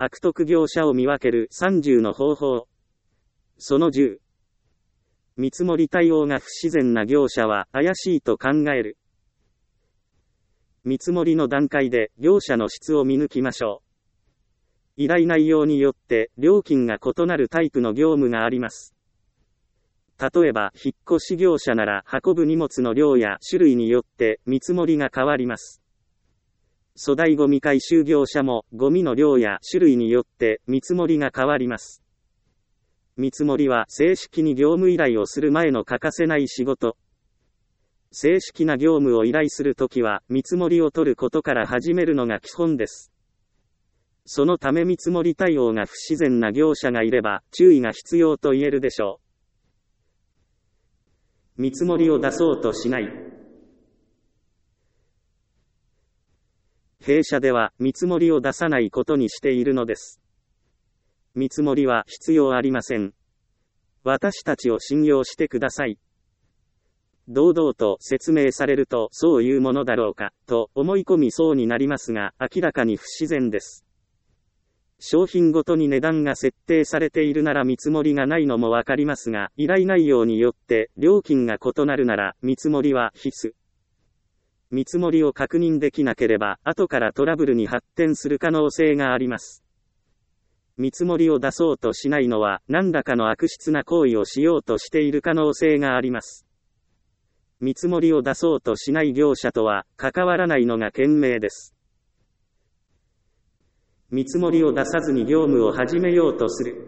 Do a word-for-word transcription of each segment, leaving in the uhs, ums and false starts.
悪徳業者を見分けるさんじゅうの方法。そのじゅう。見積もり対応が不自然な業者は怪しいと考える。見積もりの段階で業者の質を見抜きましょう。依頼内容によって料金が異なるタイプの業務があります。例えば引っ越し業者なら運ぶ荷物の量や種類によって見積もりが変わります。粗大ゴミ回収業者もゴミの量や種類によって見積もりが変わります。見積もりは正式に業務依頼をする前の欠かせない仕事。正式な業務を依頼するときは見積もりを取ることから始めるのが基本です。そのため見積もり対応が不自然な業者がいれば注意が必要と言えるでしょう。見積もりを出そうとしない。弊社では見積もりを出さないことにしているのです。見積もりは必要ありません。私たちを信用してください。堂々と説明されるとそういうものだろうか、と思い込みそうになりますが、明らかに不自然です。商品ごとに値段が設定されているなら見積もりがないのもわかりますが、依頼内容によって料金が異なるなら見積もりは必須。見積もりを確認できなければ、後からトラブルに発展する可能性があります。見積もりを出そうとしないのは、何らかの悪質な行為をしようとしている可能性があります。見積もりを出そうとしない業者とは、関わらないのが賢明です。見積もりを出さずに業務を始めようとする。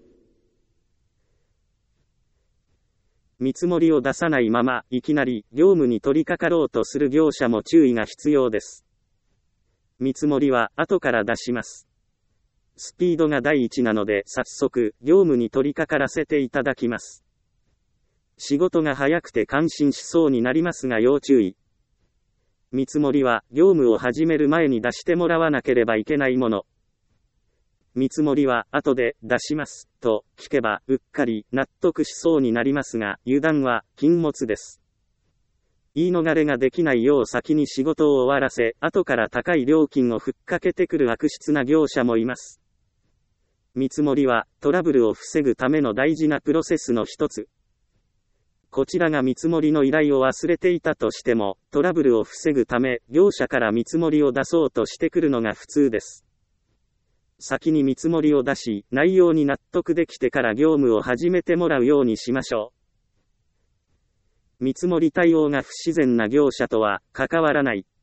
見積もりを出さないまま、いきなり業務に取り掛かろうとする業者も注意が必要です。見積もりは後から出します。スピードが第一なので早速、業務に取り掛からせていただきます。仕事が早くて感心しそうになりますが要注意。見積もりは業務を始める前に出してもらわなければいけないもの。見積もりは後で出しますと聞けばうっかり納得しそうになりますが、油断は禁物です。言い逃れができないよう先に仕事を終わらせ、後から高い料金をふっかけてくる悪質な業者もいます。見積もりはトラブルを防ぐための大事なプロセスの一つ。こちらが見積もりの依頼を忘れていたとしても、トラブルを防ぐため、業者から見積もりを出そうとしてくるのが普通です。先に見積もりを出し、内容に納得できてから業務を始めてもらうようにしましょう。見積もり対応が不自然な業者とは関わらない。